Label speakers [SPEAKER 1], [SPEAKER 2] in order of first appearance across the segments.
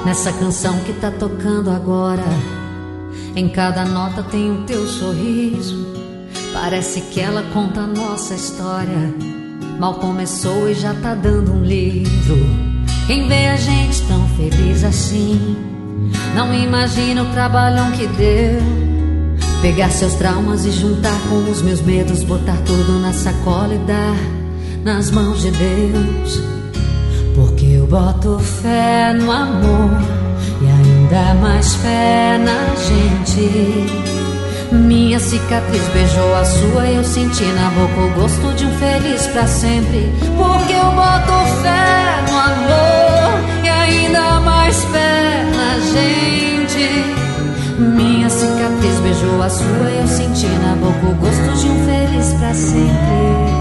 [SPEAKER 1] Nessa canção que tá tocando agora, em cada nota tem o teu sorriso. Parece que ela conta a nossa história. Mal começou e já tá dando um livro. Quem vê a gente tão feliz assim não imagina o trabalhão que deu. Pegar seus traumas e juntar com os meus medos, botar tudo na sacola e dar nas mãos de Deus. Porque eu boto fé no amor e ainda mais fé na gente. Minha cicatriz beijou a sua e eu senti na boca o gosto de um feliz pra sempre. Porque eu boto fé no amor e ainda mais fé na gente. Minha cicatriz beijou a sua e eu senti na boca o gosto de um feliz pra sempre.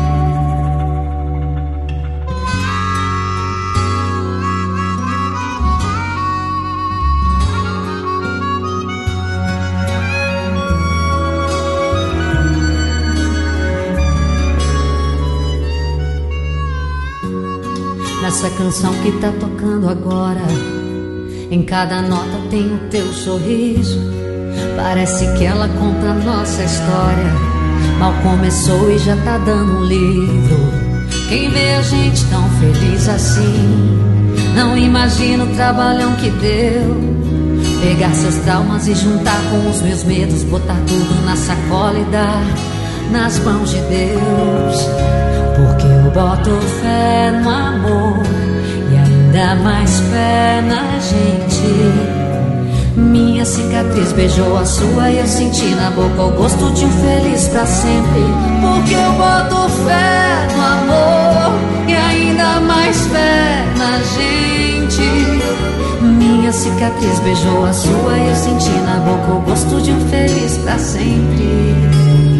[SPEAKER 1] Nessa canção que tá tocando agora, em cada nota tem o teu sorriso. Parece que ela conta a nossa história. Mal começou e já tá dando um livro. Quem vê a gente tão feliz assim não imagina o trabalhão que deu. Pegar seus traumas e juntar com os meus medos, botar tudo na sacola e dar nas mãos de Deus. Porque eu boto fé no amor e ainda mais fé na gente. Minha cicatriz beijou a sua e eu senti na boca o gosto de um feliz pra sempre. Porque eu boto fé no amor e ainda mais fé na gente. Minha cicatriz beijou a sua e eu senti na boca o gosto de um feliz pra sempre.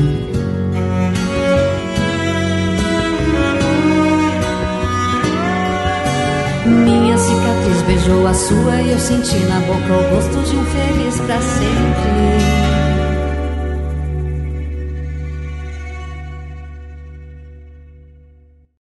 [SPEAKER 1] Minha cicatriz beijou a sua e eu senti na boca o gosto de um feliz pra sempre.